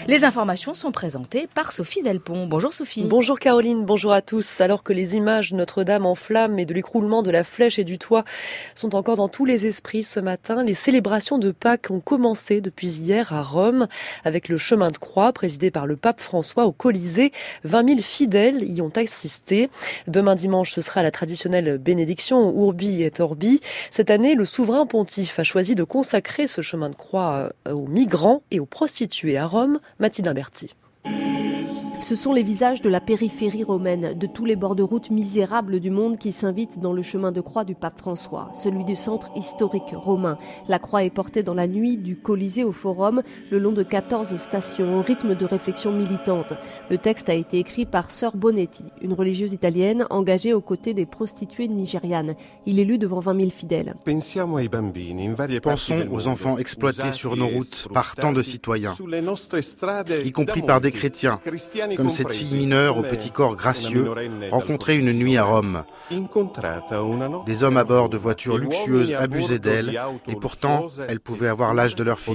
Les informations sont présentées par Sophie Delpont. Bonjour Sophie. Bonjour Caroline, bonjour à tous. Alors que les images de Notre-Dame en flammes et de l'écroulement de la flèche et du toit sont encore dans tous les esprits ce matin, les célébrations de Pâques ont commencé depuis hier à Rome avec le chemin de croix présidé par le pape François au Colisée. 20 000 fidèles y ont assisté. Demain dimanche, ce sera la traditionnelle bénédiction Urbi et Orbi. Cette année, le souverain pontife a choisi de consacrer ce chemin de croix aux migrants et aux prostituées à Rome. Mathilde Imberti. Ce sont les visages de la périphérie romaine, de tous les bords de route misérables du monde qui s'invitent dans le chemin de croix du pape François, celui du centre historique romain. La croix est portée dans la nuit du Colisée au Forum, le long de 14 stations, au rythme de réflexion militante. Le texte a été écrit par Sœur Bonetti, une religieuse italienne engagée aux côtés des prostituées nigérianes. Il est lu devant 20 000 fidèles. Pensons aux enfants exploités sur nos routes par tant de citoyens, y compris par des chrétiens, comme cette fille mineure au petit corps gracieux, rencontrée une nuit à Rome. Des hommes à bord de voitures luxueuses abusaient d'elle, et pourtant, elles pouvaient avoir l'âge de leur fille.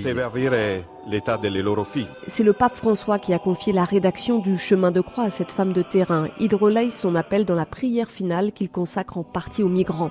C'est le pape François qui a confié la rédaction du chemin de croix à cette femme de terrain. Il relaye son appel dans la prière finale qu'il consacre en partie aux migrants.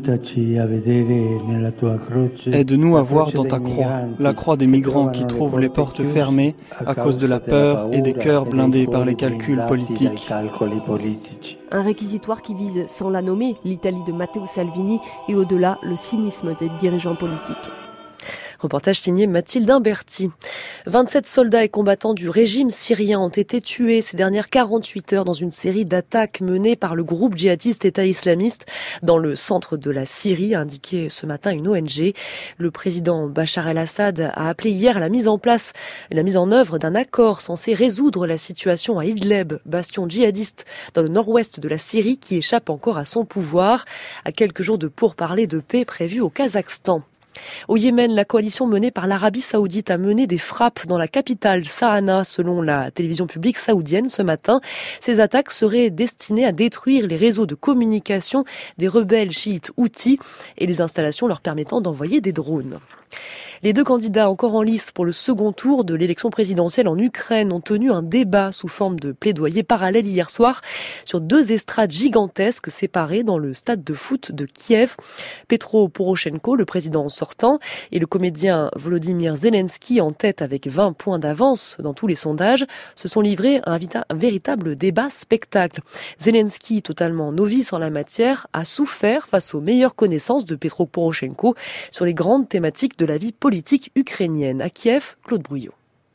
Aide-nous à voir dans ta croix la croix des migrants qui trouvent les portes fermées à cause de la peur et des cœurs blindés par les calculs politiques. Un réquisitoire qui vise, sans la nommer, l'Italie de Matteo Salvini et au-delà, le cynisme des dirigeants politiques. Reportage signé Mathilde Imberti. 27 soldats et combattants du régime syrien ont été tués ces dernières 48 heures dans une série d'attaques menées par le groupe djihadiste État islamiste dans le centre de la Syrie, a indiqué ce matin une ONG. Le président Bachar el-Assad a appelé hier à la mise en œuvre d'un accord censé résoudre la situation à Idlib, bastion djihadiste dans le nord-ouest de la Syrie qui échappe encore à son pouvoir, à quelques jours de pourparlers de paix prévus au Kazakhstan. Au Yémen, la coalition menée par l'Arabie Saoudite a mené des frappes dans la capitale Sanaa, selon la télévision publique saoudienne ce matin. Ces attaques seraient destinées à détruire les réseaux de communication des rebelles chiites houthis et les installations leur permettant d'envoyer des drones. Les deux candidats encore en lice pour le second tour de l'élection présidentielle en Ukraine ont tenu un débat sous forme de plaidoyer parallèle hier soir sur deux estrades gigantesques séparées dans le stade de foot de Kiev. Petro Poroshenko, le président sortant, et le comédien Volodymyr Zelensky, en tête avec 20 points d'avance dans tous les sondages, se sont livrés à un véritable débat spectacle. Zelensky, totalement novice en la matière, a souffert face aux meilleures connaissances de Petro Poroshenko sur les grandes thématiques de la vie politique ukrainienne. À Kiev, Claude Brouillot.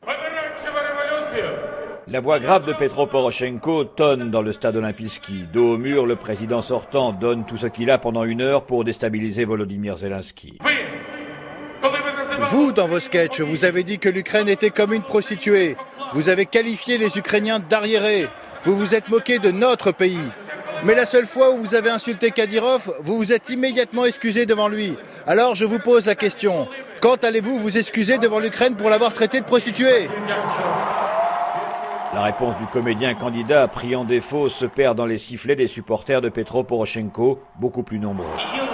La voix grave de Petro Poroshenko tonne dans le stade Olympijski. Dos au mur, le président sortant donne tout ce qu'il a pendant une heure pour déstabiliser Volodymyr Zelensky. Vous, dans vos sketchs, vous avez dit que l'Ukraine était comme une prostituée. Vous avez qualifié les Ukrainiens d'arriérés. Vous vous êtes moqué de notre pays. Mais la seule fois où vous avez insulté Kadyrov, vous vous êtes immédiatement excusé devant lui. Alors je vous pose la question. Quand allez-vous vous excuser devant l'Ukraine pour l'avoir traité de prostituée ? La réponse du comédien candidat pris en défaut se perd dans les sifflets des supporters de Petro Poroshenko, beaucoup plus nombreux.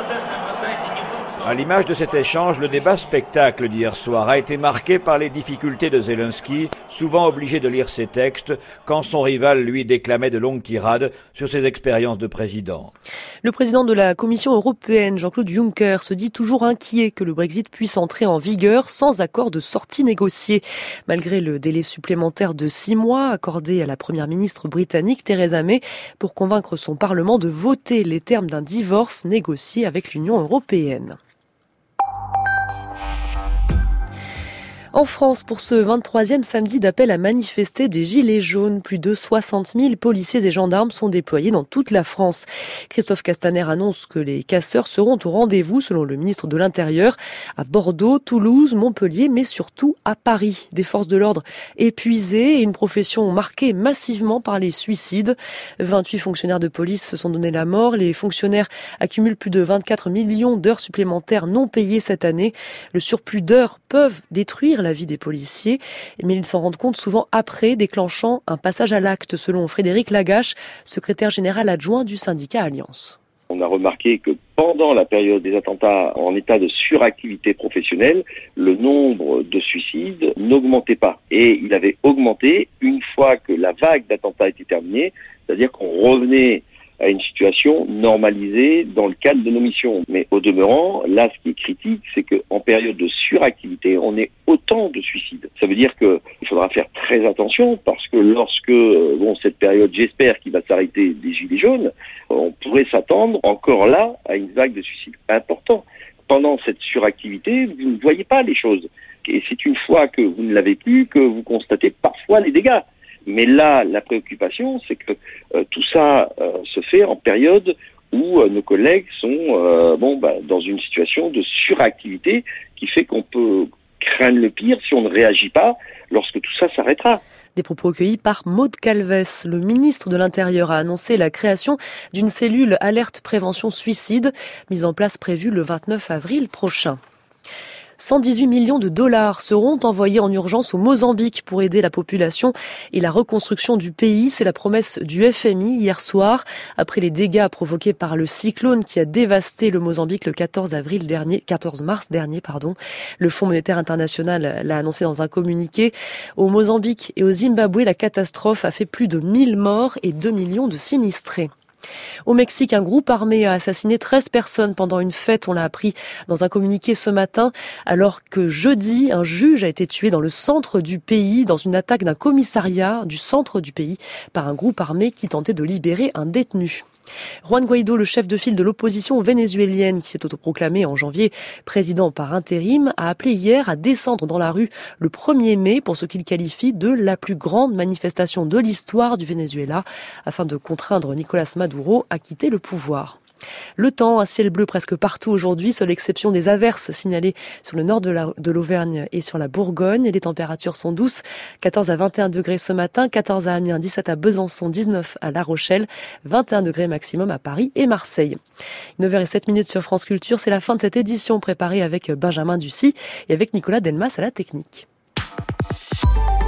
À l'image de cet échange, le débat spectacle d'hier soir a été marqué par les difficultés de Zelensky, souvent obligé de lire ses textes, quand son rival lui déclamait de longues tirades sur ses expériences de président. Le président de la Commission européenne, Jean-Claude Juncker, se dit toujours inquiet que le Brexit puisse entrer en vigueur sans accord de sortie négocié. Malgré le délai supplémentaire de 6 mois accordé à la première ministre britannique Theresa May pour convaincre son Parlement de voter les termes d'un divorce négocié avec l'Union européenne. En France, pour ce 23e samedi d'appel à manifester des Gilets jaunes, plus de 60 000 policiers et gendarmes sont déployés dans toute la France. Christophe Castaner annonce que les casseurs seront au rendez-vous, selon le ministre de l'Intérieur, à Bordeaux, Toulouse, Montpellier, mais surtout à Paris. Des forces de l'ordre épuisées et une profession marquée massivement par les suicides. 28 fonctionnaires de police se sont donné la mort. Les fonctionnaires accumulent plus de 24 millions d'heures supplémentaires non payées cette année. Le surplus d'heures peuvent détruire la vie des policiers, mais ils s'en rendent compte souvent après, déclenchant un passage à l'acte, selon Frédéric Lagache, secrétaire général adjoint du syndicat Alliance. On a remarqué que pendant la période des attentats en état de suractivité professionnelle, le nombre de suicides n'augmentait pas. Et il avait augmenté une fois que la vague d'attentats était terminée, c'est-à-dire qu'on revenait à une situation normalisée dans le cadre de nos missions. Mais au demeurant, là, ce qui est critique, c'est qu'en période de suractivité, on ait autant de suicides. Ça veut dire qu'il faudra faire très attention parce que lorsque, cette période, j'espère qu'il va s'arrêter des gilets jaunes, on pourrait s'attendre encore là à une vague de suicides important. Pendant cette suractivité, vous ne voyez pas les choses. Et c'est une fois que vous ne l'avez plus que vous constatez parfois les dégâts. Mais là, la préoccupation, c'est que tout ça se fait en période où nos collègues sont dans une situation de suractivité qui fait qu'on peut craindre le pire si on ne réagit pas lorsque tout ça s'arrêtera. Des propos recueillis par Maud Calves. Le ministre de l'Intérieur a annoncé la création d'une cellule alerte prévention suicide, mise en place prévue le 29 avril prochain. 118 millions de dollars seront envoyés en urgence au Mozambique pour aider la population et la reconstruction du pays. C'est la promesse du FMI hier soir, après les dégâts provoqués par le cyclone qui a dévasté le Mozambique le 14 mars dernier. Le Fonds monétaire international l'a annoncé dans un communiqué. Au Mozambique et au Zimbabwe, la catastrophe a fait plus de 1000 morts et 2 millions de sinistrés. Au Mexique, un groupe armé a assassiné 13 personnes pendant une fête, on l'a appris dans un communiqué ce matin, alors que jeudi, un juge a été tué dans le centre du pays, dans une attaque d'un commissariat du centre du pays, par un groupe armé qui tentait de libérer un détenu. Juan Guaidó, le chef de file de l'opposition vénézuélienne qui s'est autoproclamé en janvier président par intérim, a appelé hier à descendre dans la rue le 1er mai pour ce qu'il qualifie de la plus grande manifestation de l'histoire du Venezuela afin de contraindre Nicolás Maduro à quitter le pouvoir. Le temps, un ciel bleu presque partout aujourd'hui, seule exception des averses signalées sur le nord de l'Auvergne et sur la Bourgogne. Les températures sont douces, 14 à 21 degrés ce matin, 14 à Amiens, 17 à Besançon, 19 à La Rochelle, 21 degrés maximum à Paris et Marseille. 9h07 sur France Culture, c'est la fin de cette édition préparée avec Benjamin Ducy et avec Nicolas Delmas à la technique.